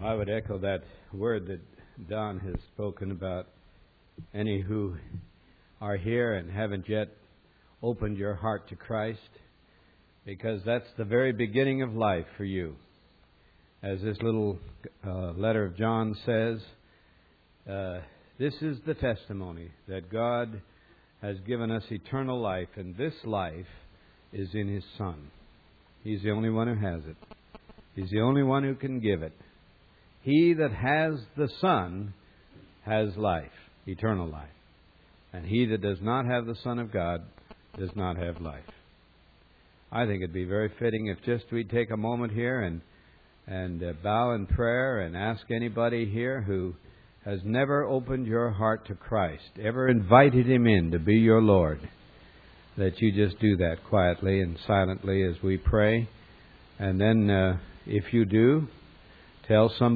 I would echo that word that Don has spoken about any who are here and haven't yet opened your heart to Christ, because that's the very beginning of life for you. As this little letter of John says, this is the testimony that God has given us eternal life, and this life is in His Son. He's the only one who has it. He's the only one who can give it. He that has the Son has life, eternal life. And he that does not have the Son of God does not have life. I think it'd be very fitting if just we'd take a moment here and bow in prayer and ask anybody here who has never opened your heart to Christ, ever invited Him in to be your Lord, that you just do that quietly and silently as we pray. And then if you do, tell some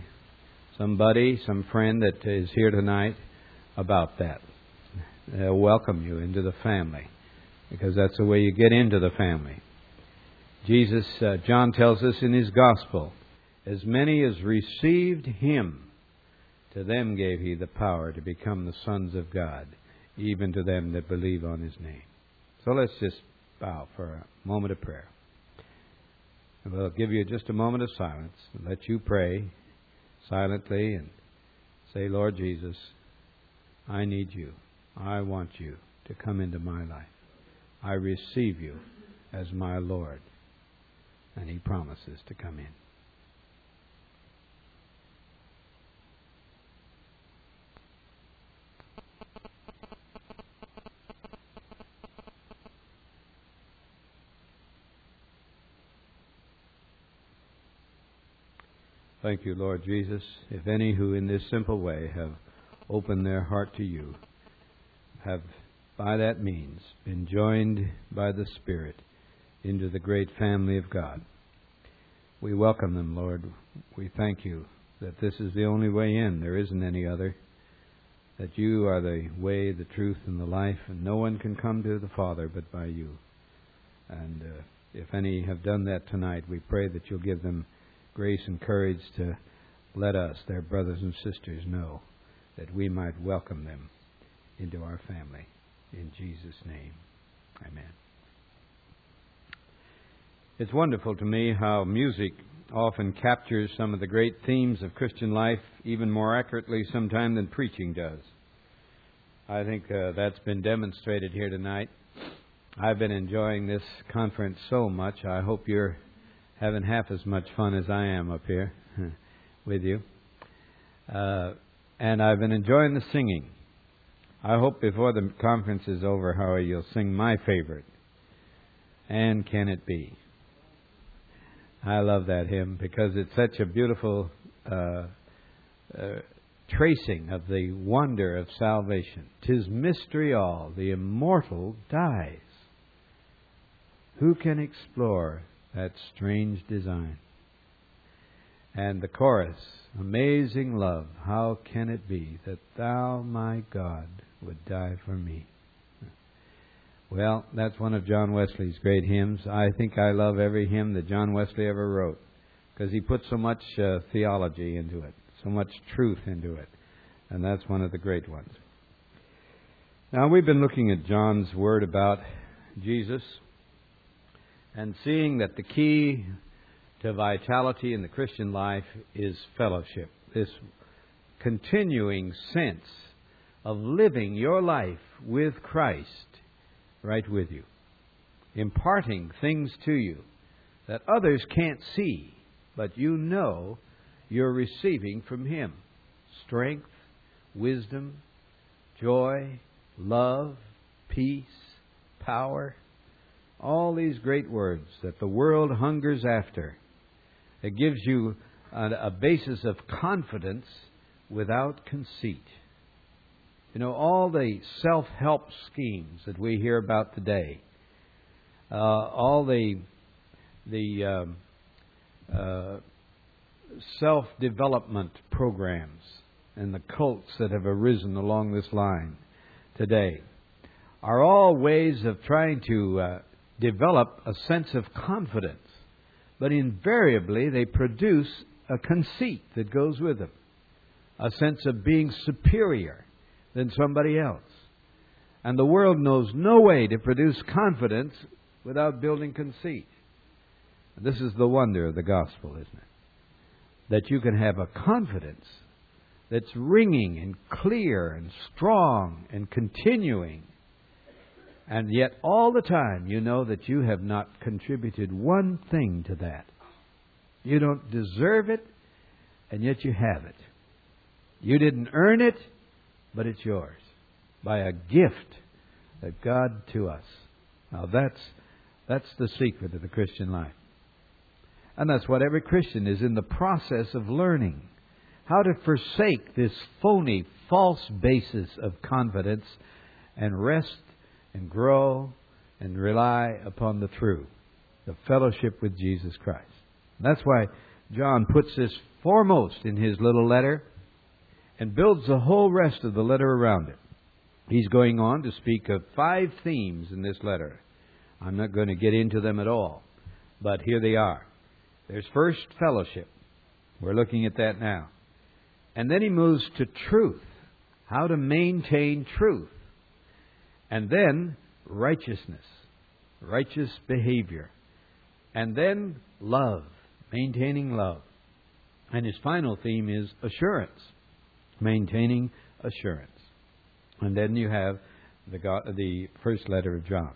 friend that is here tonight about that. They'll welcome you into the family, because that's the way you get into the family. Jesus, John tells us in his Gospel, as many as received Him, to them gave He the power to become the sons of God, even to them that believe on His name. So let's just bow for a moment of prayer. And we'll give you just a moment of silence and let you pray silently and say, Lord Jesus, I need You. I want You to come into my life. I receive You as my Lord. And He promises to come in. Thank You, Lord Jesus. If any who in this simple way have opened their heart to You, have by that means been joined by the Spirit into the great family of God, we welcome them, Lord. We thank You that this is the only way in. There isn't any other. That You are the way, the truth, and the life, and no one can come to the Father but by You. And if any have done that tonight, we pray that You'll give them grace and courage to let us, their brothers and sisters, know that we might welcome them into our family. In Jesus' name, amen. It's wonderful to me how music often captures some of the great themes of Christian life even more accurately sometimes than preaching does. I think that's been demonstrated here tonight. I've been enjoying this conference so much. I hope you're having half as much fun as I am up here with you. And I've been enjoying the singing. I hope before the conference is over, Howie, you'll sing my favorite, And Can It Be? I love that hymn because it's such a beautiful tracing of the wonder of salvation. 'Tis mystery all, the immortal dies. Who can explore that strange design? And the chorus, amazing love, how can it be that Thou, my God, would die for me? Well, that's one of John Wesley's great hymns. I think I love every hymn that John Wesley ever wrote, because he put so much theology into it, so much truth into it. And that's one of the great ones. Now, we've been looking at John's word about Jesus and seeing that the key to vitality in the Christian life is fellowship. This continuing sense of living your life with Christ right with you, imparting things to you that others can't see, but you know you're receiving from Him. Strength, wisdom, joy, love, peace, power. All these great words that the world hungers after. It gives you a basis of confidence without conceit. You know, all the self-help schemes that we hear about today, all the self-development programs and the cults that have arisen along this line today, are all ways of trying to develop a sense of confidence. But invariably they produce a conceit that goes with them, a sense of being superior than somebody else. And the world knows no way to produce confidence without building conceit. And this is the wonder of the gospel, isn't it? That you can have a confidence that's ringing and clear and strong and continuing. And yet all the time you know that you have not contributed one thing to that. You don't deserve it, and yet you have it. You didn't earn it, but it's yours by a gift that God to us. Now that's the secret of the Christian life. And that's what every Christian is in the process of learning. How to forsake this phony, false basis of confidence and rest and grow and rely upon the true, the fellowship with Jesus Christ. That's why John puts this foremost in his little letter and builds the whole rest of the letter around it. He's going on to speak of 5 themes in this letter. I'm not going to get into them at all, but here they are. There's first fellowship. We're looking at that now. And then he moves to truth, how to maintain truth. And then righteousness, righteous behavior. And then love, maintaining love. And his final theme is assurance, maintaining assurance. And then you have the first letter of John.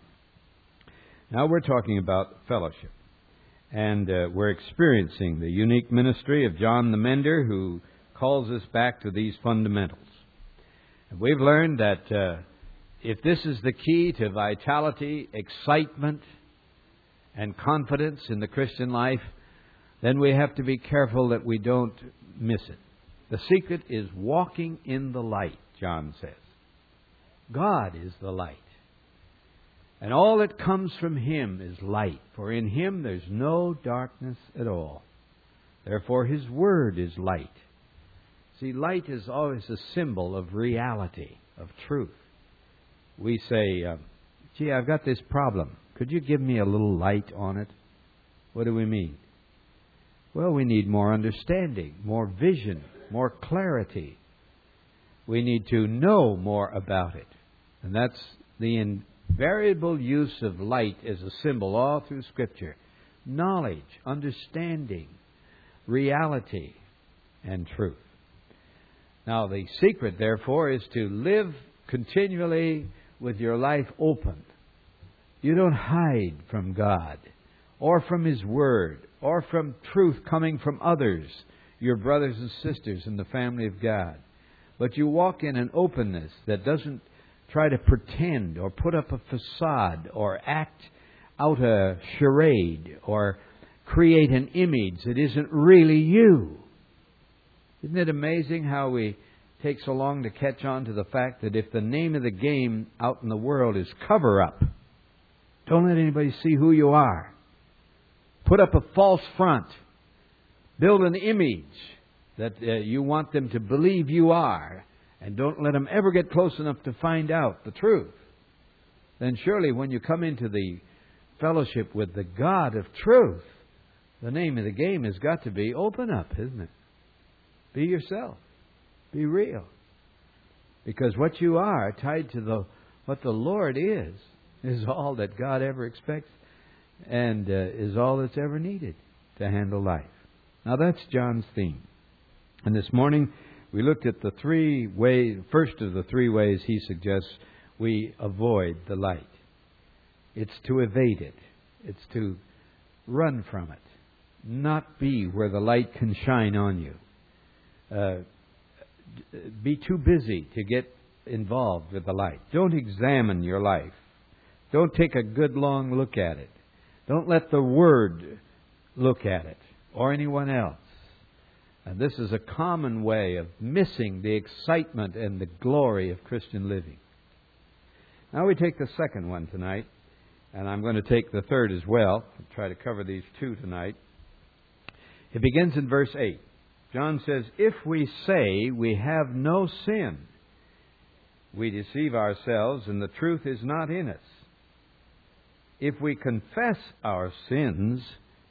Now we're talking about fellowship. And we're experiencing the unique ministry of John the Mender, who calls us back to these fundamentals. And we've learned that if this is the key to vitality, excitement, and confidence in the Christian life, then we have to be careful that we don't miss it. The secret is walking in the light, John says. God is the light. And all that comes from Him is light. For in Him there's no darkness at all. Therefore His Word is light. See, light is always a symbol of reality, of truth. We say, gee, I've got this problem. Could you give me a little light on it? What do we mean? Well, we need more understanding, more vision, more clarity. We need to know more about it. And that's the invariable use of light as a symbol all through Scripture. Knowledge, understanding, reality, and truth. Now, the secret, therefore, is to live continually with your life open. You don't hide from God, or from His Word, or from truth coming from others, your brothers and sisters in the family of God. But you walk in an openness that doesn't try to pretend or put up a facade or act out a charade or create an image that isn't really you. Isn't it amazing how we take so long to catch on to the fact that if the name of the game out in the world is cover up, don't let anybody see who you are. Put up a false front. Build an image that you want them to believe you are, and don't let them ever get close enough to find out the truth. Then surely when you come into the fellowship with the God of truth, the name of the game has got to be open up, isn't it? Be yourself. Be real. Because what you are, tied to what the Lord is all that God ever expects and is all that's ever needed to handle life. Now that's John's theme. And this morning we looked at first of the 3 ways he suggests we avoid the light. It's to evade it. It's to run from it. Not be where the light can shine on you. Be too busy to get involved with the light. Don't examine your life. Don't take a good long look at it. Don't let the Word look at it or anyone else. And this is a common way of missing the excitement and the glory of Christian living. Now we take the second one tonight, and I'm going to take the third as well. I'll try to cover these 2 tonight. It begins in verse 8. John says, if we say we have no sin, we deceive ourselves and the truth is not in us. If we confess our sins,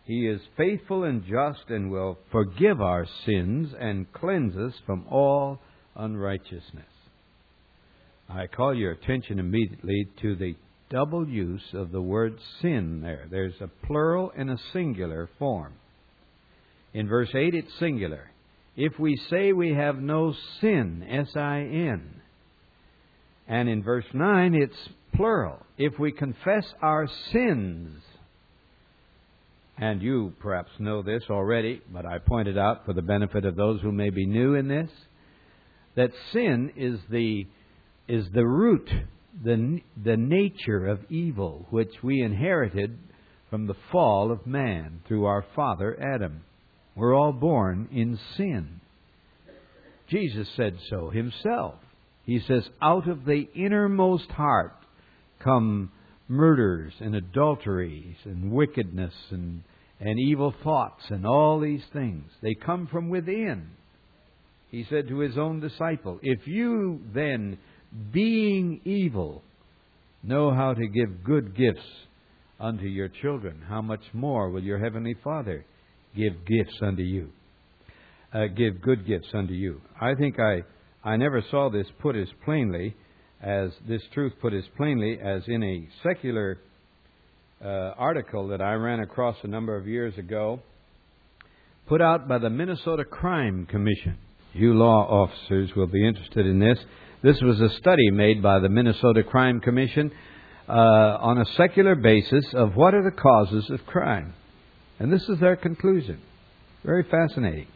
He is faithful and just and will forgive our sins and cleanse us from all unrighteousness. I call your attention immediately to the double use of the word sin there. There's a plural and a singular form. In verse 8, it's singular. If we say we have no sin, S-I-N. And in verse 9, it's plural. If we confess our sins, and you perhaps know this already, but I point it out for the benefit of those who may be new in this, that sin is the root, the nature of evil, which we inherited from the fall of man through our father Adam. We're all born in sin. Jesus said so himself. He says, out of the innermost heart come murders and adulteries and wickedness and evil thoughts and all these things. They come from within. He said to his own disciple, if you then, being evil, know how to give good gifts unto your children, how much more will your heavenly Father give gifts unto you? Give good gifts unto you. I think I never saw this put as plainly as this truth put as plainly as in a secular article that I ran across a number of years ago, put out by the Minnesota Crime Commission. You law officers will be interested in this. This was a study made by the Minnesota Crime Commission on a secular basis of what are the causes of crime. And this is their conclusion. Very fascinating.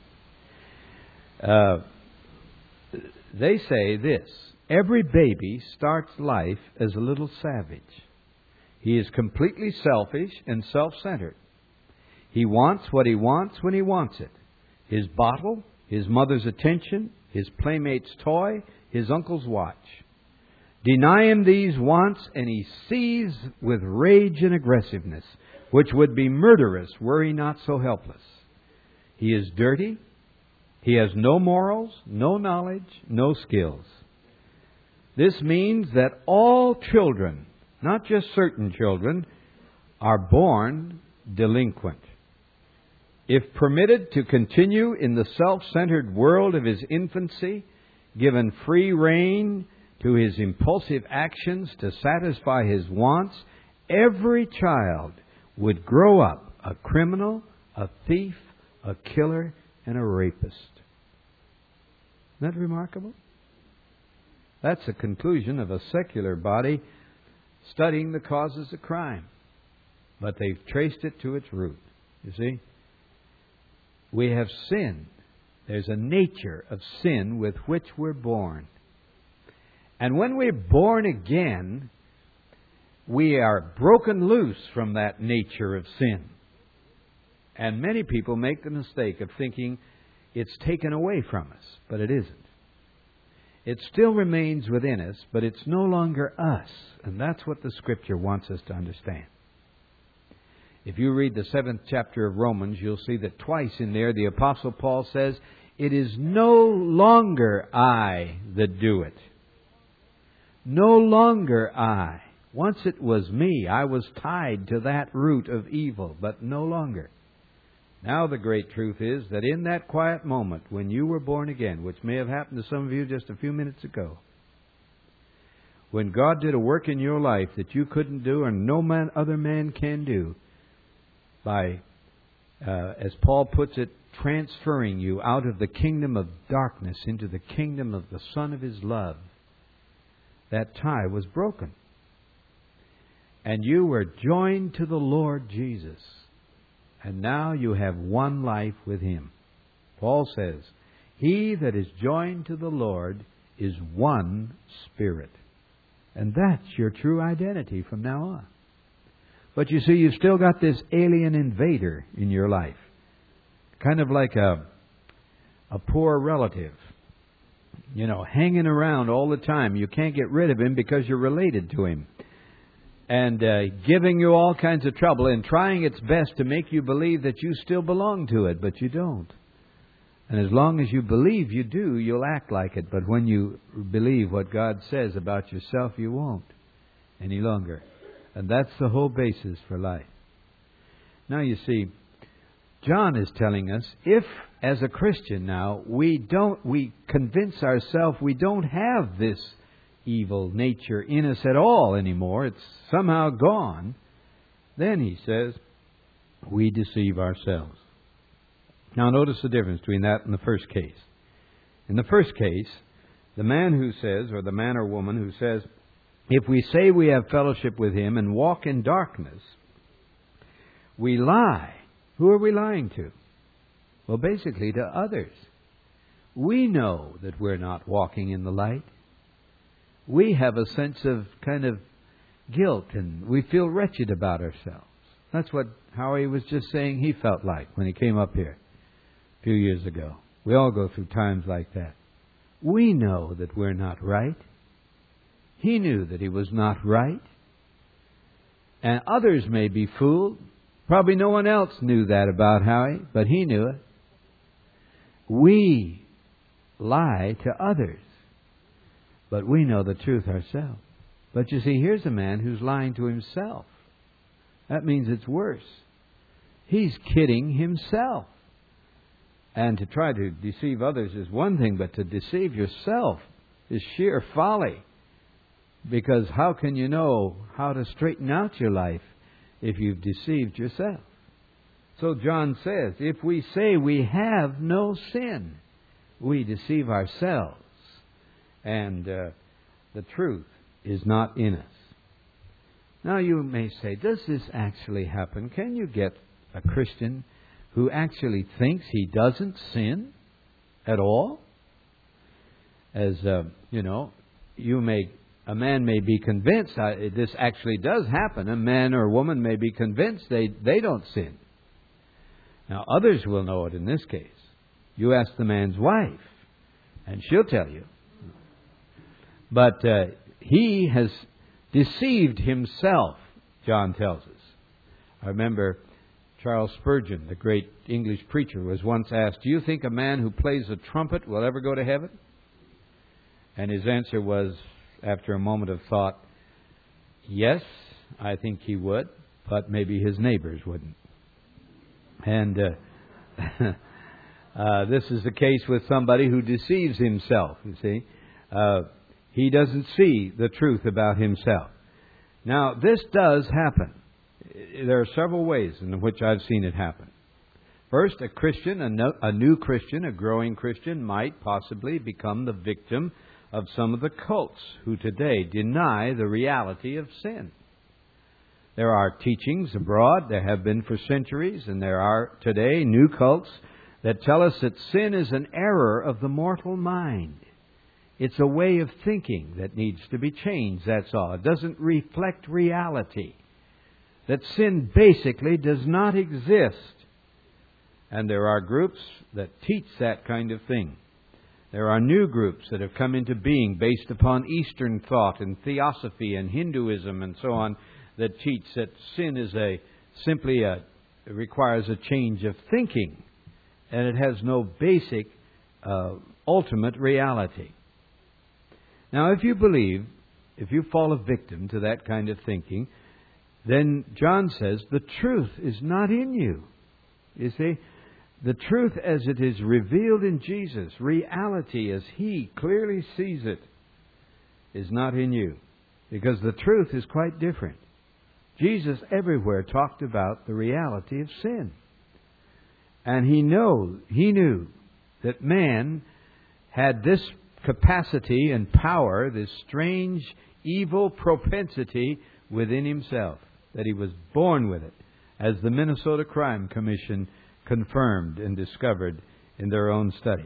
They say this: every baby starts life as a little savage. He is completely selfish and self-centered. He wants what he wants when he wants it. His bottle, his mother's attention, his playmate's toy, his uncle's watch. Deny him these wants, and he sees with rage and aggressiveness, which would be murderous were he not so helpless. He is dirty. He has no morals, no knowledge, no skills. This means that all children, not just certain children, are born delinquent. If permitted to continue in the self-centered world of his infancy, given free rein to his impulsive actions to satisfy his wants, every child would grow up a criminal, a thief, a killer, and a rapist. Isn't that remarkable? That's the conclusion of a secular body studying the causes of crime. But they've traced it to its root. You see? We have sinned. There's a nature of sin with which we're born. And when we're born again, we are broken loose from that nature of sin. And many people make the mistake of thinking it's taken away from us, but it isn't. It still remains within us, but it's no longer us. And that's what the Scripture wants us to understand. If you read the 7th chapter of Romans, you'll see that twice in there the Apostle Paul says, it is no longer I that do it. No longer I. Once it was me. I was tied to that root of evil, but no longer. Now the great truth is that in that quiet moment when you were born again, which may have happened to some of you just a few minutes ago, when God did a work in your life that you couldn't do and no other man can do, by, as Paul puts it, transferring you out of the kingdom of darkness into the kingdom of the Son of His love, that tie was broken. And you were joined to the Lord Jesus. And now you have one life with Him. Paul says, he that is joined to the Lord is one spirit. And that's your true identity from now on. But you see, you've still got this alien invader in your life. Kind of like a poor relative. You know, hanging around all the time. You can't get rid of him because you're related to him. And giving you all kinds of trouble and trying its best to make you believe that you still belong to it, but you don't. And as long as you believe you do, you'll act like it. But when you believe what God says about yourself, you won't any longer. And that's the whole basis for life. Now you see, John is telling us, if as a Christian now we convince ourselves we don't have this evil nature in us at all anymore, it's somehow gone, then he says we deceive ourselves. Now notice the difference between that and the first case. In the first case, the man who says, or the man or woman who says, if we say we have fellowship with Him and walk in darkness, we lie. Who are we lying to? Well, basically to others. We know that we're not walking in the light. We have a sense of kind of guilt and we feel wretched about ourselves. That's what Howie was just saying he felt like when he came up here a few years ago. We all go through times like that. We know that we're not right. He knew that he was not right. And others may be fooled. Probably no one else knew that about Howie, but he knew it. We lie to others, but we know the truth ourselves. But you see, here's a man who's lying to himself. That means it's worse. He's kidding himself. And to try to deceive others is one thing, but to deceive yourself is sheer folly. Because how can you know how to straighten out your life if you've deceived yourself? So John says, if we say we have no sin, we deceive ourselves. And the truth is not in us. Now you may say, does this actually happen? Can you get a Christian who actually thinks he doesn't sin at all? As, a man may be convinced this actually does happen. A man or a woman may be convinced they don't sin. Now, others will know it in this case. You ask the man's wife, and she'll tell you. But he has deceived himself, John tells us. I remember Charles Spurgeon, the great English preacher, was once asked, do you think a man who plays a trumpet will ever go to heaven? And his answer was, after a moment of thought, yes, I think he would, but maybe his neighbors wouldn't. And this is the case with somebody who deceives himself, you see. He doesn't see the truth about himself. Now, this does happen. There are several ways in which I've seen it happen. First, a Christian, a new Christian, a growing Christian, might possibly become the victim of some of the cults who today deny the reality of sin. There are teachings abroad, there have been for centuries, and there are today new cults that tell us that sin is an error of the mortal mind. It's a way of thinking that needs to be changed, that's all. It doesn't reflect reality. That sin basically does not exist. And there are groups that teach that kind of thing. There are new groups that have come into being based upon Eastern thought and theosophy and Hinduism and so on that teach that sin is simply requires a change of thinking and it has no basic ultimate reality. Now, if you fall a victim to that kind of thinking, then John says the truth is not in you. You see? The truth as it is revealed in Jesus, reality as He clearly sees it, is not in you. Because the truth is quite different. Jesus everywhere talked about the reality of sin. And He knew that man had this capacity and power, this strange evil propensity within himself, that he was born with it, as the Minnesota Crime Commission confirmed and discovered in their own studies.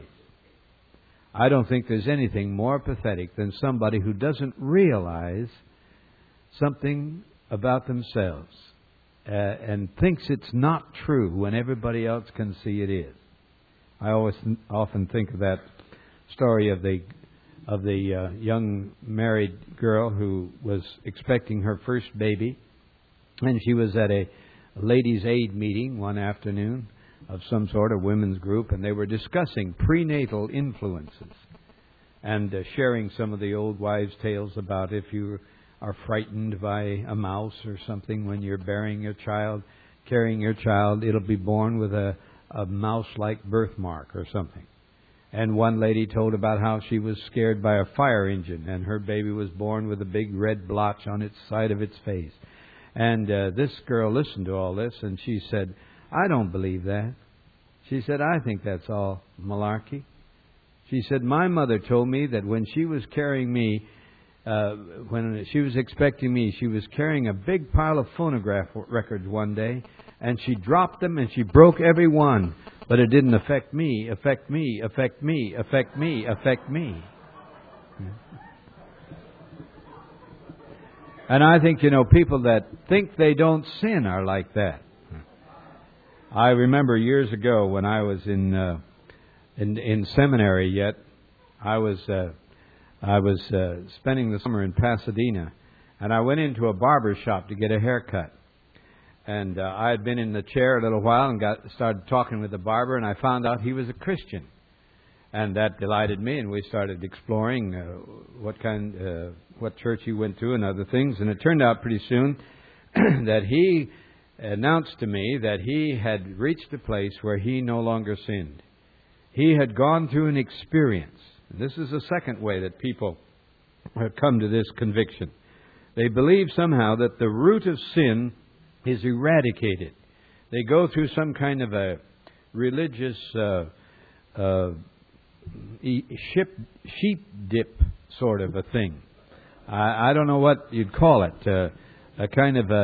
I don't think there's anything more pathetic than somebody who doesn't realize something about themselves and thinks it's not true when everybody else can see it is. I often think of that story of the young married girl who was expecting her first baby, and she was at a ladies' aid meeting one afternoon of some sort of women's group, and they were discussing prenatal influences and sharing some of the old wives' tales about if you are frightened by a mouse or something when you're bearing your child, carrying your child, it'll be born with a mouse-like birthmark or something. And one lady told about how she was scared by a fire engine, and her baby was born with a big red blotch on its side of its face. And this girl listened to all this, and she said, I don't believe that. She said, I think that's all malarkey. She said, my mother told me that when she was carrying me, when she was expecting me, she was carrying a big pile of phonograph records one day, and she dropped them and she broke every one. But it didn't affect me, affect me, affect me, affect me, affect me. And I think, people that think they don't sin are like that. I remember years ago when I was in seminary yet, I was spending the summer in Pasadena, and I went into a barber shop to get a haircut. And I had been in the chair a little while and started talking with the barber, and I found out he was a Christian. And that delighted me, and we started exploring what church he went to and other things. And it turned out pretty soon that he announced to me that he had reached a place where he no longer sinned. He had gone through an experience. This is the second way that people have come to this conviction. They believe somehow that the root of sin is eradicated. They go through some kind of a religious sheep dip sort of a thing. I don't know what you'd call it. A kind of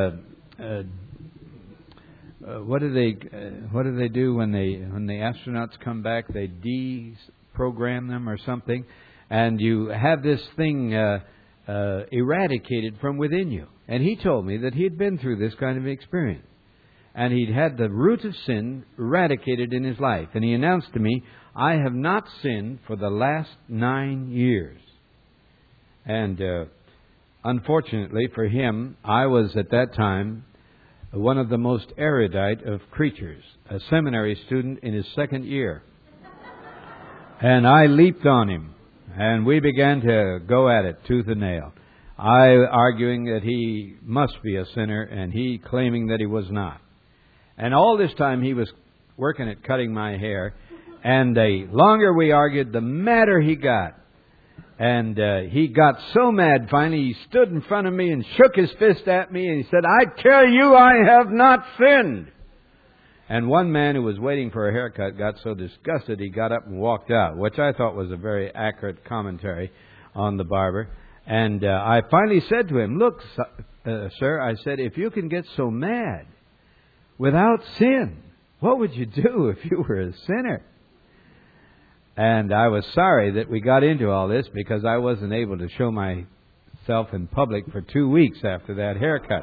what do they do when the astronauts come back? They deprogram them or something, and you have this thing eradicated from within you. And he told me that he had been through this kind of experience, and he'd had the root of sin eradicated in his life. And he announced to me, "I have not sinned for the last 9 years." And unfortunately for him, I was at that time one of the most erudite of creatures, a seminary student in his second year. And I leaped on him, and we began to go at it tooth and nail. I arguing that he must be a sinner, and he claiming that he was not. And all this time he was working at cutting my hair, and the longer we argued, the madder he got. And he got so mad, finally, he stood in front of me and shook his fist at me, and he said, "I tell you, I have not sinned." And one man who was waiting for a haircut got so disgusted he got up and walked out, which I thought was a very accurate commentary on the barber. And I finally said to him, "Look, sir," I said, "if you can get so mad without sin, what would you do if you were a sinner?" And I was sorry that we got into all this, because I wasn't able to show myself in public for 2 weeks after that haircut.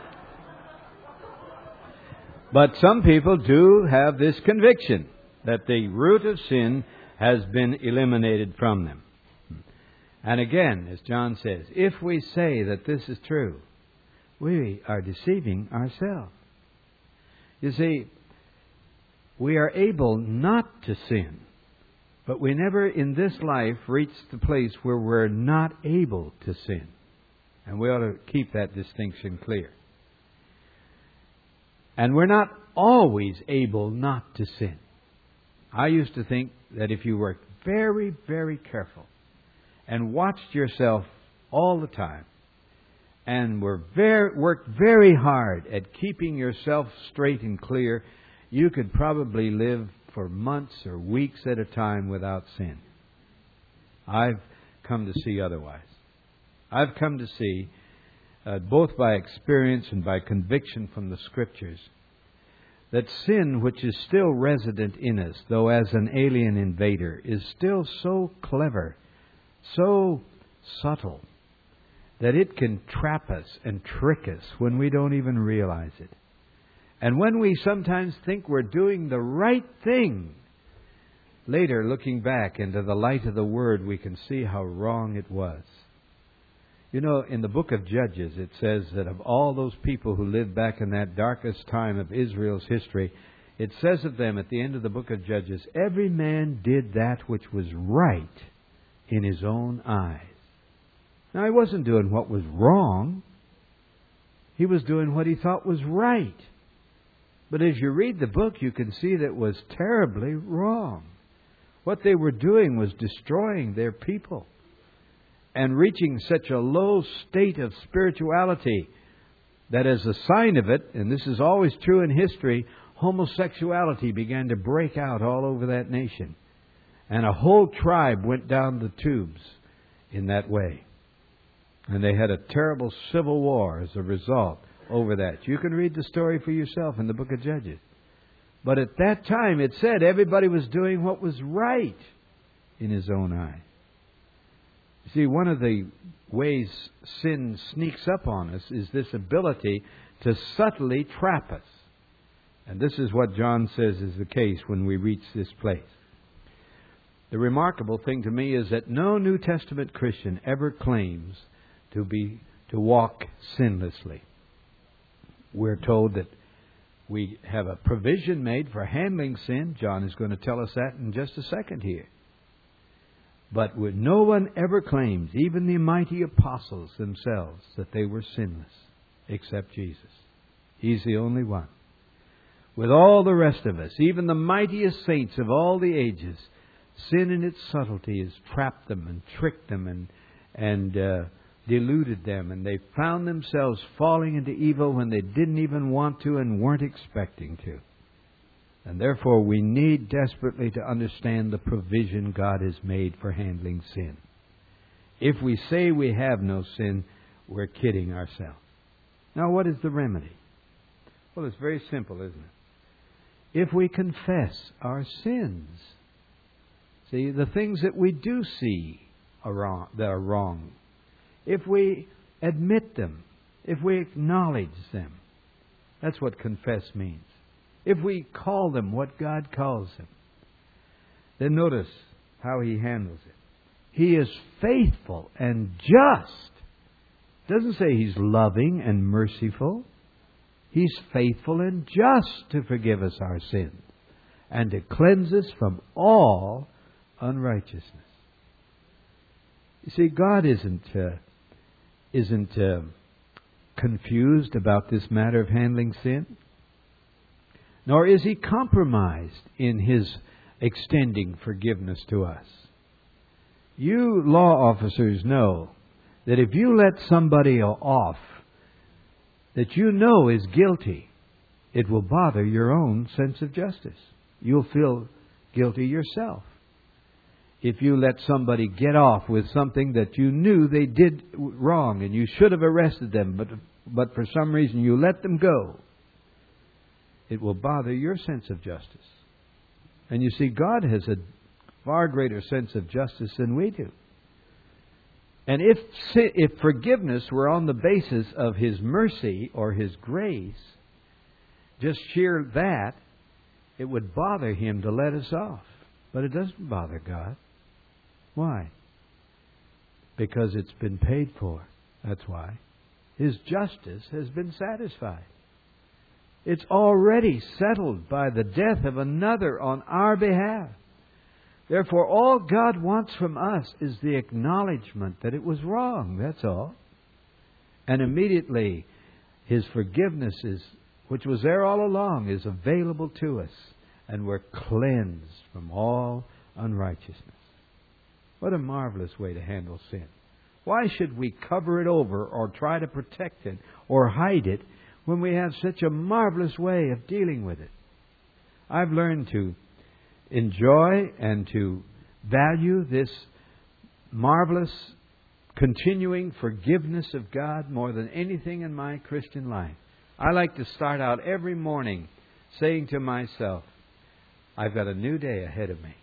But some people do have this conviction that the root of sin has been eliminated from them. And again, as John says, if we say that this is true, we are deceiving ourselves. You see, we are able not to sin, but we never in this life reach the place where we're not able to sin. And we ought to keep that distinction clear. And we're not always able not to sin. I used to think that if you were very, very careful and watched yourself all the time and worked very hard at keeping yourself straight and clear, you could probably live for months or weeks at a time without sin. I've come to see otherwise. I've come to see, both by experience and by conviction from the Scriptures, that sin, which is still resident in us, though as an alien invader, is still so clever, so subtle, that it can trap us and trick us when we don't even realize it. And when we sometimes think we're doing the right thing, later, looking back into the light of the Word, we can see how wrong it was. You know, in the book of Judges, it says that of all those people who lived back in that darkest time of Israel's history, it says of them at the end of the book of Judges, every man did that which was right in his own eyes. Now, he wasn't doing what was wrong. He was doing what he thought was right. But as you read the book, you can see that it was terribly wrong. What they were doing was destroying their people and reaching such a low state of spirituality that as a sign of it, and this is always true in history, homosexuality began to break out all over that nation. And a whole tribe went down the tubes in that way. And they had a terrible civil war as a result over that. You can read the story for yourself in the book of Judges. But at that time it said everybody was doing what was right in his own eye. See, one of the ways sin sneaks up on us is this ability to subtly trap us. And this is what John says is the case when we reach this place. The remarkable thing to me is that no New Testament Christian ever claims to walk sinlessly. We're told that we have a provision made for handling sin. John is going to tell us that in just a second here. But no one ever claims, even the mighty apostles themselves, that they were sinless, except Jesus. He's the only one. With all the rest of us, even the mightiest saints of all the ages, sin in its subtlety has trapped them and tricked them and deluded them. And they found themselves falling into evil when they didn't even want to and weren't expecting to. And therefore we need desperately to understand the provision God has made for handling sin. If we say we have no sin, we're kidding ourselves. Now, what is the remedy? Well, it's very simple, isn't it? If we confess our sins, see, the things that we do see that are wrong, if we admit them, if we acknowledge them, that's what confess means. If we call them what God calls them, then notice how He handles it. He is faithful and just. It doesn't say He's loving and merciful. He's faithful and just to forgive us our sins and to cleanse us from all unrighteousness. You see, God isn't confused about this matter of handling sin. Nor is He compromised in His extending forgiveness to us. You law officers know that if you let somebody off that you know is guilty, it will bother your own sense of justice. You'll feel guilty yourself. If you let somebody get off with something that you knew they did wrong and you should have arrested them, but for some reason you let them go, it will bother your sense of justice. And you see, God has a far greater sense of justice than we do. And if forgiveness were on the basis of His mercy or His grace, just sheer that, it would bother Him to let us off. But it doesn't bother God. Why? Because it's been paid for. That's why. His justice has been satisfied. It's already settled by the death of another on our behalf. Therefore, all God wants from us is the acknowledgement that it was wrong. That's all. And immediately, His forgiveness, which was there all along, is available to us. And we're cleansed from all unrighteousness. What a marvelous way to handle sin. Why should we cover it over or try to protect it or hide it when we have such a marvelous way of dealing with it? I've learned to enjoy and to value this marvelous continuing forgiveness of God more than anything in my Christian life. I like to start out every morning saying to myself, I've got a new day ahead of me.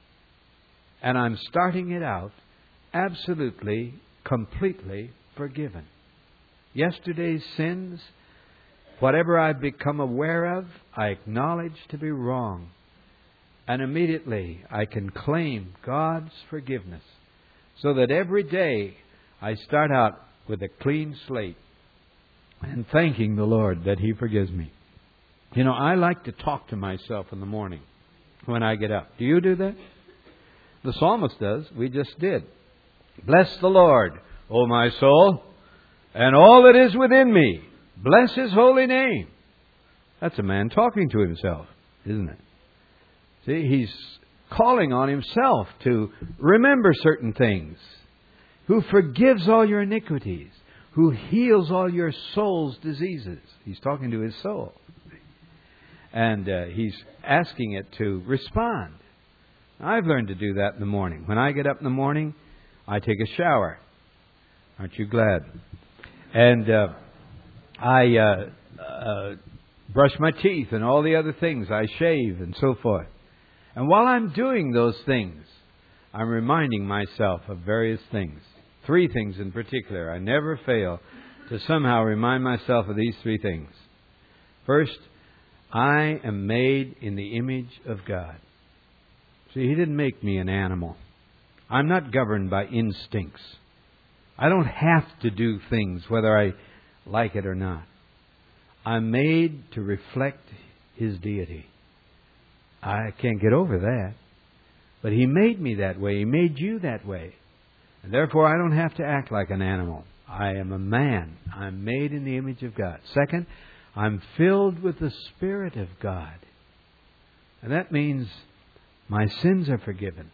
And I'm starting it out absolutely, completely forgiven. Yesterday's sins, whatever I've become aware of, I acknowledge to be wrong. And immediately I can claim God's forgiveness. So that every day I start out with a clean slate and thanking the Lord that He forgives me. You know, I like to talk to myself in the morning when I get up. Do you do that? The psalmist does. We just did. Bless the Lord, O my soul, and all that is within me. Bless His holy name. That's a man talking to himself, isn't it? See, he's calling on himself to remember certain things. Who forgives all your iniquities. Who heals all your soul's diseases. He's talking to his soul. And he's asking it to respond. I've learned to do that in the morning. When I get up in the morning, I take a shower. Aren't you glad? And I brush my teeth and all the other things. I shave and so forth. And while I'm doing those things, I'm reminding myself of various things. 3 things in particular. I never fail to somehow remind myself of these 3 things. First, I am made in the image of God. See, He didn't make me an animal. I'm not governed by instincts. I don't have to do things whether I like it or not. I'm made to reflect His deity. I can't get over that. But He made me that way. He made you that way. And therefore, I don't have to act like an animal. I am a man. I'm made in the image of God. Second, I'm filled with the Spirit of God. And that means my sins are forgiven.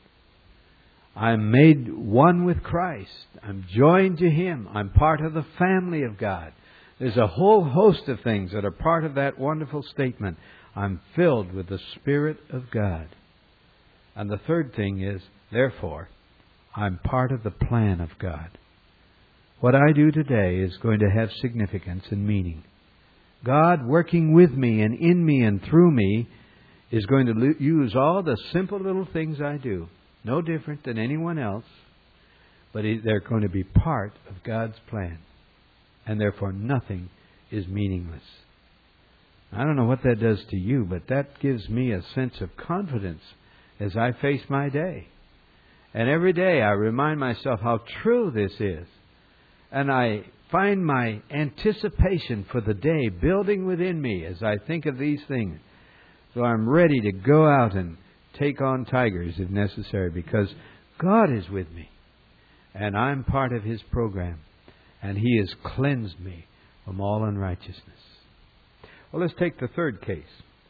I'm made one with Christ. I'm joined to Him. I'm part of the family of God. There's a whole host of things that are part of that wonderful statement. I'm filled with the Spirit of God. And the third thing is, therefore, I'm part of the plan of God. What I do today is going to have significance and meaning. God working with me and in me and through me is going to use all the simple little things I do. No different than anyone else. But they're going to be part of God's plan. And therefore nothing is meaningless. I don't know what that does to you, but that gives me a sense of confidence as I face my day. And every day I remind myself how true this is. And I find my anticipation for the day building within me as I think of these things. So I'm ready to go out and take on tigers if necessary, because God is with me. And I'm part of His program. And He has cleansed me from all unrighteousness. Well, let's take the third case.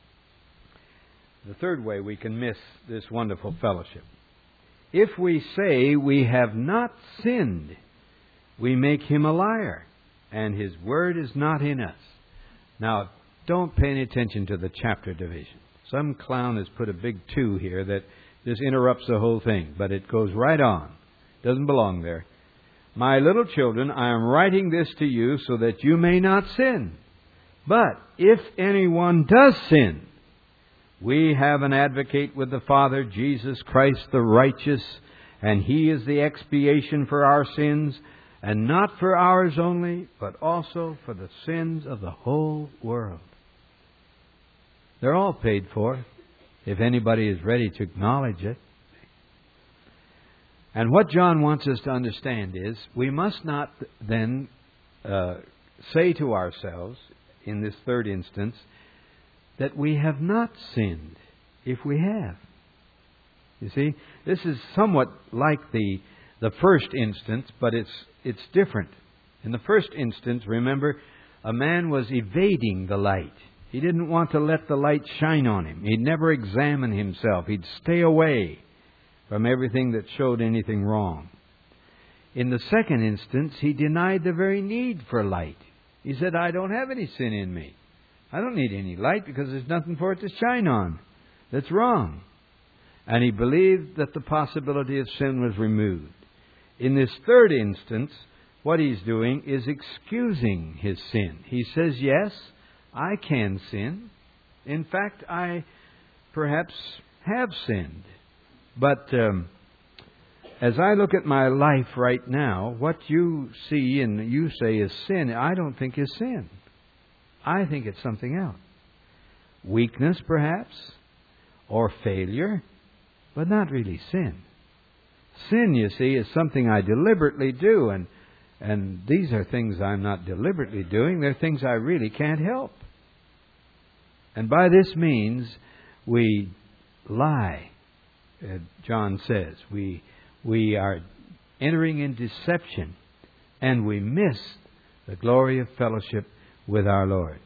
The third way we can miss this wonderful fellowship. If we say we have not sinned, we make Him a liar, and His word is not in us. Now, don't pay any attention to the chapter division. Some clown has put a big 2 here that just interrupts the whole thing, but it goes right on. Doesn't belong there. My little children, I am writing this to you so that you may not sin. But if anyone does sin, we have an advocate with the Father, Jesus Christ the righteous, and He is the expiation for our sins, and not for ours only, but also for the sins of the whole world. They're all paid for, if anybody is ready to acknowledge it. And what John wants us to understand is, we must not then say to ourselves, in this third instance, that we have not sinned, if we have. You see, this is somewhat like the first instance, but it's different. In the first instance, remember, a man was evading the light. He didn't want to let the light shine on him. He'd never examine himself. He'd stay away from everything that showed anything wrong. In the second instance, he denied the very need for light. He said, I don't have any sin in me. I don't need any light because there's nothing for it to shine on. That's wrong. And he believed that the possibility of sin was removed. In this third instance, what he's doing is excusing his sin. He says, yes, I can sin. In fact, I perhaps have sinned. But as I look at my life right now, what you see and you say is sin, I don't think is sin. I think it's something else. Weakness, perhaps, or failure, but not really sin. Sin, you see, is something I deliberately do, and these are things I'm not deliberately doing. They're things I really can't help. And by this means, we lie, John says. We are entering in deception, and we miss the glory of fellowship with our Lord.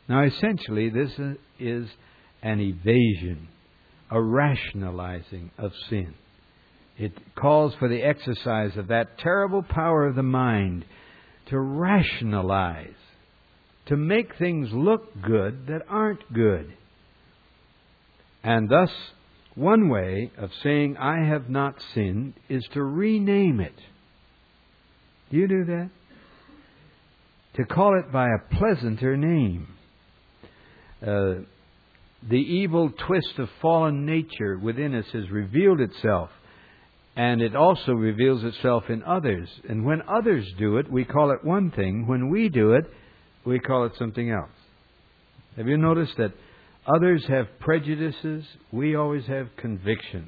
Now, essentially, this is an evasion, a rationalizing of sin. It calls for the exercise of that terrible power of the mind to rationalize, to make things look good that aren't good. And thus, one way of saying I have not sinned is to rename it. Do you do that? To call it by a pleasanter name. The evil twist of fallen nature within us has revealed itself, and it also reveals itself in others. And when others do it, we call it one thing. When we do it, we call it something else. Have you noticed that others have prejudices? We always have convictions.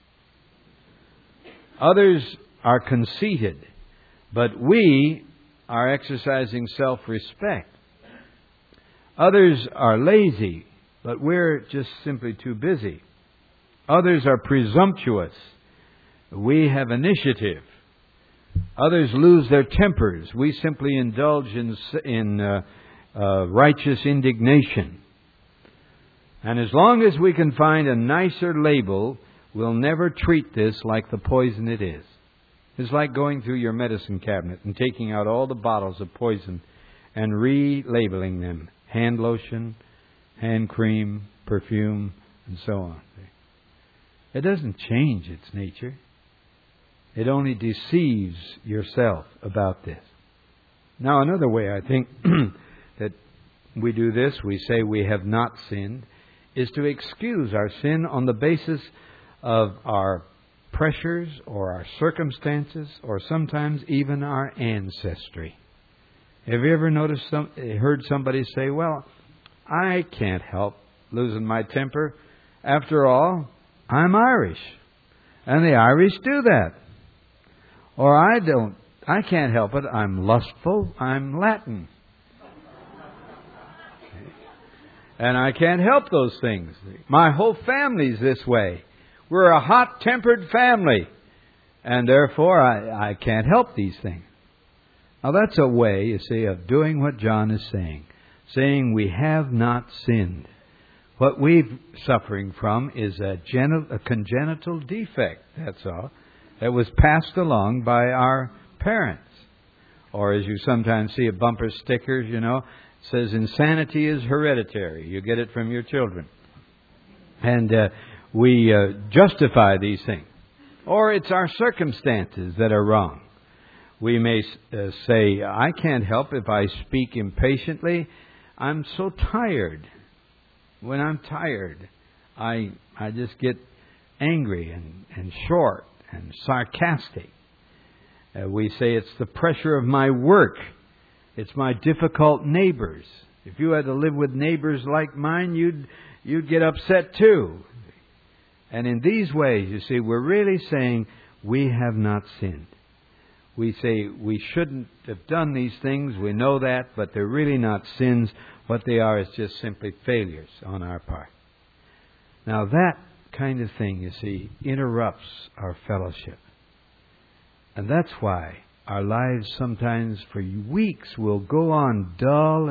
Others are conceited, but we are exercising self-respect. Others are lazy, but we're just simply too busy. Others are presumptuous. We have initiative. Others lose their tempers. We simply indulge in righteous indignation. And as long as we can find a nicer label, we'll never treat this like the poison it is. It's like going through your medicine cabinet and taking out all the bottles of poison and relabeling them. Hand lotion, hand cream, perfume, and so on. It doesn't change its nature. It only deceives yourself about this. Now, another way I think that we do this, we say we have not sinned, is to excuse our sin on the basis of our pressures or our circumstances or sometimes even our ancestry. Have you ever heard somebody say, well, I can't help losing my temper. After all, I'm Irish. And the Irish do that. Or I can't help it. I'm lustful. I'm Latin. And I can't help those things. My whole family's this way. We're a hot-tempered family. And therefore, I can't help these things. Now, that's a way, you see, of doing what John is saying we have not sinned. What we're suffering from is a congenital defect, that's all, that was passed along by our parents. Or as you sometimes see at bumper stickers, it says insanity is hereditary. You get it from your children. And we justify these things. Or it's our circumstances that are wrong. We may say, I can't help if I speak impatiently. I'm so tired. When I'm tired, I just get angry and short and sarcastic. We say it's the pressure of my work. It's my difficult neighbors. If you had to live with neighbors like mine, you'd get upset too. And in these ways, you see, we're really saying we have not sinned. We say we shouldn't have done these things. We know that, but they're really not sins. What they are is just simply failures on our part. Now that kind of thing, you see, interrupts our fellowship. And that's why our lives sometimes for weeks will go on dull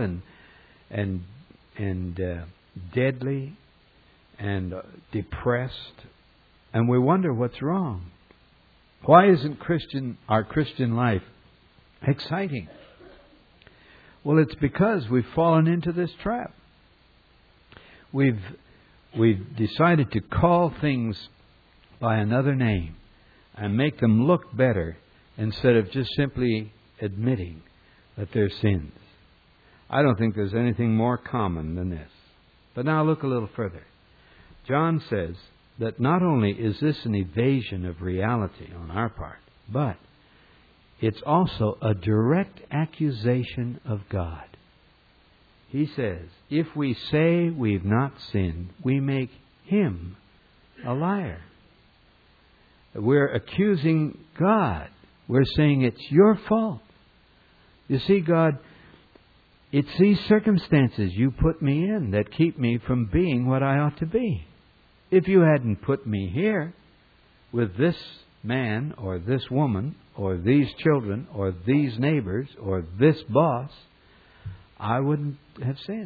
and deadly and depressed. And we wonder what's wrong. Why isn't our Christian life exciting? Well, it's because we've fallen into this trap. We've decided to call things by another name and make them look better instead of just simply admitting that they're sins. I don't think there's anything more common than this. But now look a little further. John says that not only is this an evasion of reality on our part, but it's also a direct accusation of God. He says, if we say we've not sinned, we make Him a liar. We're accusing God. We're saying it's your fault. You see, God, it's these circumstances you put me in that keep me from being what I ought to be. If you hadn't put me here with this man or this woman or these children or these neighbors or this boss, I wouldn't have sinned.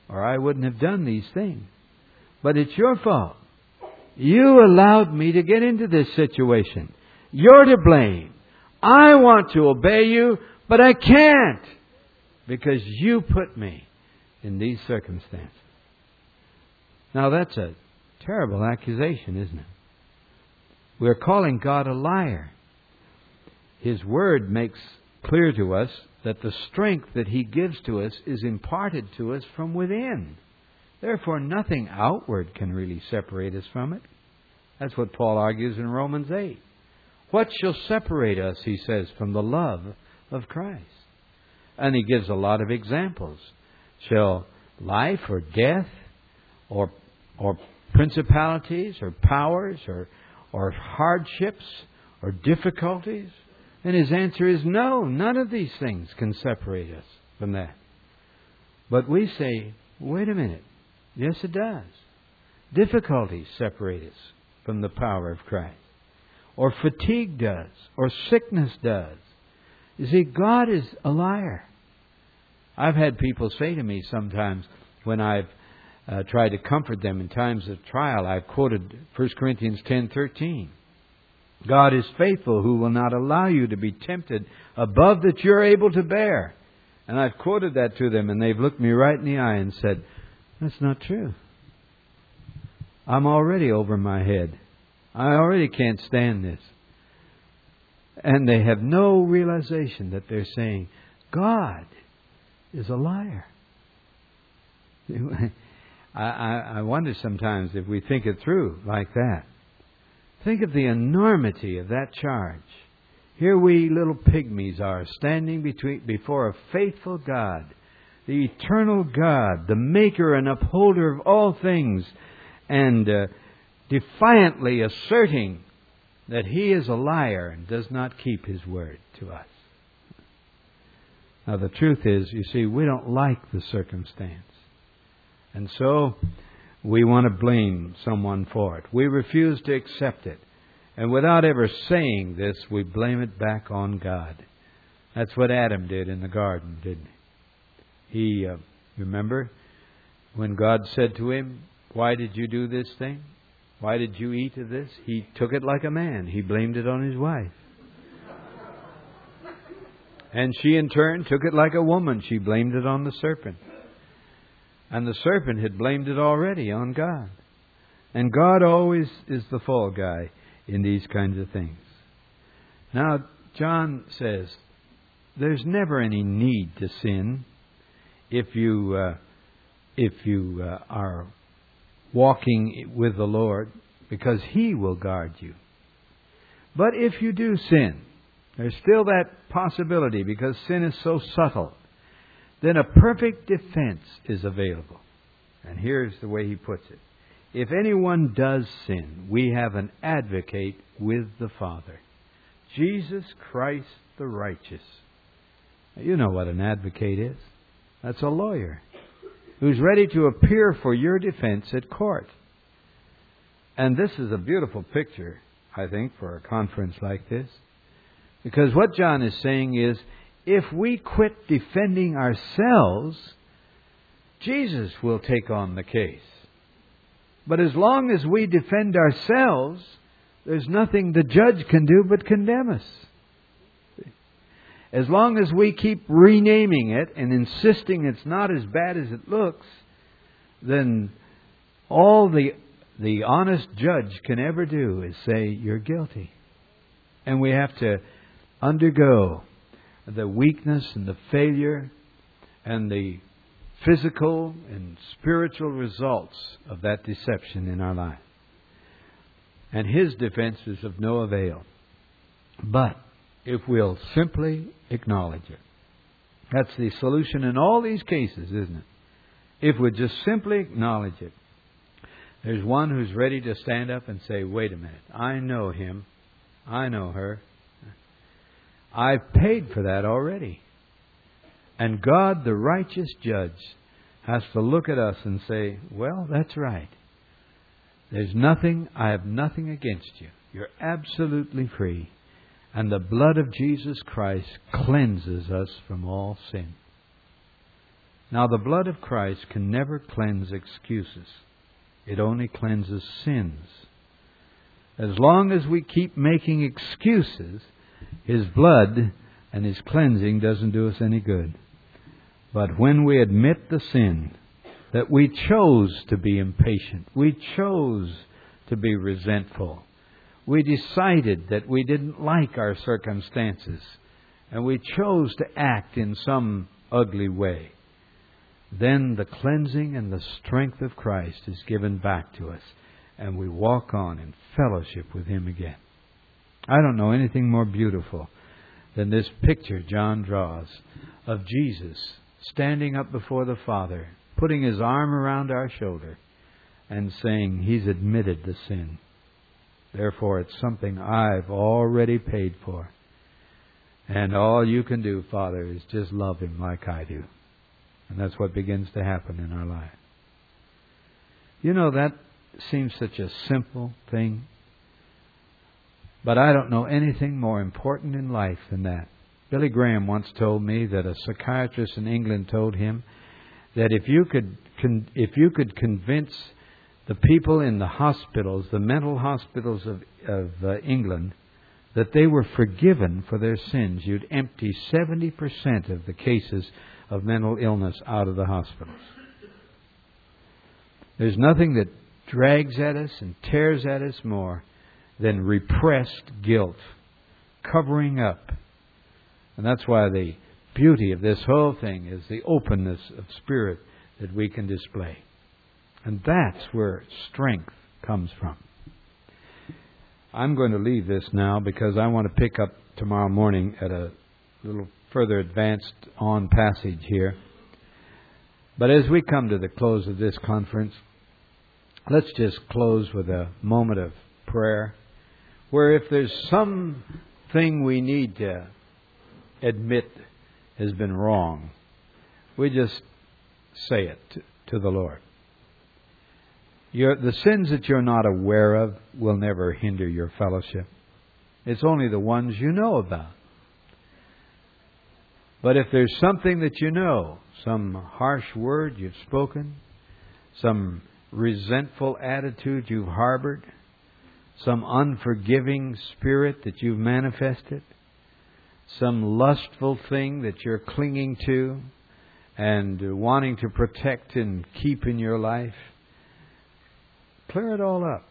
or I wouldn't have done these things. But it's your fault. You allowed me to get into this situation. You're to blame. I want to obey you, but I can't because you put me in these circumstances. Now that's a terrible accusation, isn't it? We're calling God a liar. His Word makes clear to us that the strength that He gives to us is imparted to us from within. Therefore, nothing outward can really separate us from it. That's what Paul argues in Romans 8. What shall separate us, he says, from the love of Christ? And he gives a lot of examples. Shall life or death or principalities or powers or hardships or difficulties? And his answer is no, none of these things can separate us from that. But we say, wait a minute. Yes, it does. Difficulties separate us from the power of Christ. Or fatigue does. Or sickness does. You see, God is a liar. I've had people say to me sometimes when I've tried to comfort them in times of trial, I've quoted 1 Corinthians 10:13. God is faithful, who will not allow you to be tempted above that you're able to bear. And I've quoted that to them, and they've looked me right in the eye and said, that's not true. I'm already over my head. I already can't stand this. And they have no realization that they're saying, God is a liar. I wonder sometimes if we think it through like that. Think of the enormity of that charge. Here we little pygmies are standing before a faithful God, the eternal God, the maker and upholder of all things, and defiantly asserting that He is a liar and does not keep His word to us. Now the truth is, you see, we don't like the circumstance. And so we want to blame someone for it. We refuse to accept it. And without ever saying this, we blame it back on God. That's what Adam did in the garden, didn't he? Remember, when God said to him, why did you do this thing? Why did you eat of this? He took it like a man. He blamed it on his wife. And she in turn took it like a woman. She blamed it on the serpent. And the serpent had blamed it already on God. And God always is the fall guy in these kinds of things. Now, John says, there's never any need to sin if you are walking with the Lord, because He will guard you. But if you do sin, there's still that possibility, because sin is so subtle. Then a perfect defense is available. And here's the way he puts it. If anyone does sin, we have an advocate with the Father, Jesus Christ the righteous. Now, you know what an advocate is. That's a lawyer who's ready to appear for your defense at court. And this is a beautiful picture, I think, for a conference like this. Because what John is saying is, if we quit defending ourselves, Jesus will take on the case. But as long as we defend ourselves, there's nothing the judge can do but condemn us. As long as we keep renaming it and insisting it's not as bad as it looks, then all the honest judge can ever do is say, you're guilty. And we have to undergo the weakness and the failure and the physical and spiritual results of that deception in our life. And His defense is of no avail. But if we'll simply acknowledge it. That's the solution in all these cases, isn't it? If we just simply acknowledge it. There's one who's ready to stand up and say, wait a minute, I know him, I know her. I've paid for that already. And God, the righteous judge, has to look at us and say, well, that's right. There's nothing, I have nothing against you. You're absolutely free. And the blood of Jesus Christ cleanses us from all sin. Now, the blood of Christ can never cleanse excuses. It only cleanses sins. As long as we keep making excuses, His blood and His cleansing doesn't do us any good. But when we admit the sin, that we chose to be impatient, we chose to be resentful, we decided that we didn't like our circumstances, and we chose to act in some ugly way, then the cleansing and the strength of Christ is given back to us, and we walk on in fellowship with Him again. I don't know anything more beautiful than this picture John draws of Jesus standing up before the Father, putting His arm around our shoulder and saying He's admitted the sin. Therefore, it's something I've already paid for. And all you can do, Father, is just love Him like I do. And that's what begins to happen in our life. You know, that seems such a simple thing. But I don't know anything more important in life than that. Billy Graham once told me that a psychiatrist in England told him that if you could convince the people in the hospitals, the mental hospitals of England, that they were forgiven for their sins, you'd empty 70% of the cases of mental illness out of the hospitals. There's nothing that drags at us and tears at us more than repressed guilt, covering up. And that's why the beauty of this whole thing is the openness of spirit that we can display. And that's where strength comes from. I'm going to leave this now because I want to pick up tomorrow morning at a little further advanced on passage here. But as we come to the close of this conference, let's just close with a moment of prayer, where if there's something we need to admit has been wrong, we just say it to the Lord. The sins that you're not aware of will never hinder your fellowship. It's only the ones you know about. But if there's something that you know, some harsh word you've spoken, some resentful attitude you've harbored, some unforgiving spirit that you've manifested, some lustful thing that you're clinging to and wanting to protect and keep in your life, clear it all up.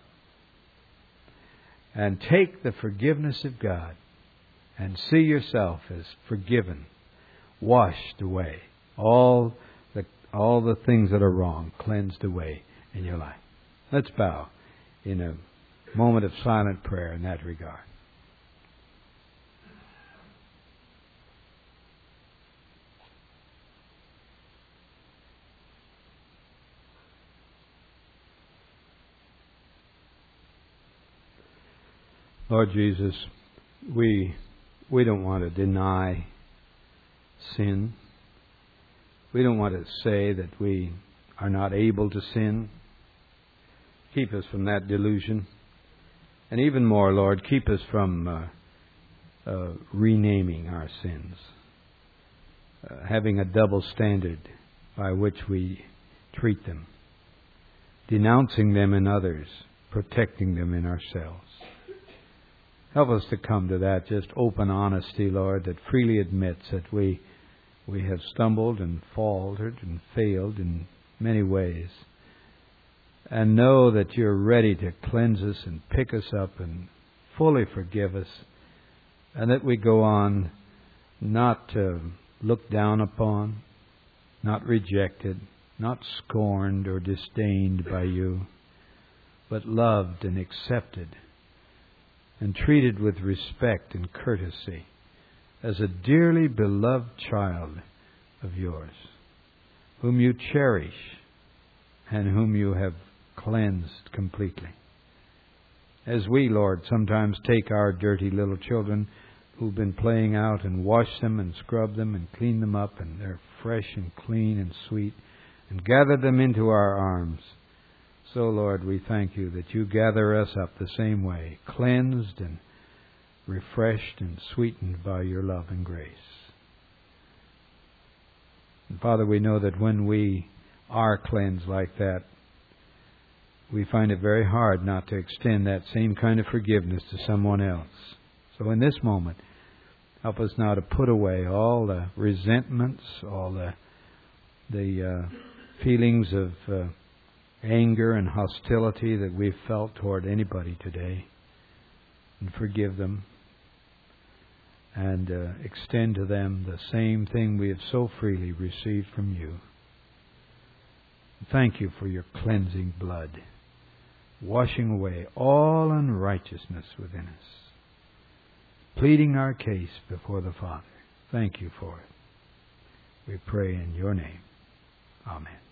And take the forgiveness of God and see yourself as forgiven, washed away. All the things that are wrong cleansed away in your life. Let's bow in a moment of silent prayer in that regard. Lord Jesus, we don't want to deny sin. We don't want to say that we are not able to sin. Keep us from that delusion. And even more, Lord, keep us from renaming our sins, having a double standard by which we treat them, denouncing them in others, protecting them in ourselves. Help us to come to that just open honesty, Lord, that freely admits that we have stumbled and faltered and failed in many ways. And know that You're ready to cleanse us and pick us up and fully forgive us. And that we go on not looked down upon, not rejected, not scorned or disdained by You, but loved and accepted and treated with respect and courtesy as a dearly beloved child of Yours, whom You cherish and whom You have cleansed completely. As we, Lord, sometimes take our dirty little children who've been playing out and wash them and scrub them and clean them up, and they're fresh and clean and sweet, and gather them into our arms. So, Lord, we thank You that You gather us up the same way, cleansed and refreshed and sweetened by Your love and grace. And Father, we know that when we are cleansed like that, we find it very hard not to extend that same kind of forgiveness to someone else. So in this moment, help us now to put away all the resentments, all the feelings of anger and hostility that we've felt toward anybody today, and forgive them, and extend to them the same thing we have so freely received from you. Thank you for your cleansing blood, washing away all unrighteousness within us, pleading our case before the Father. Thank you for it. We pray in your name. Amen.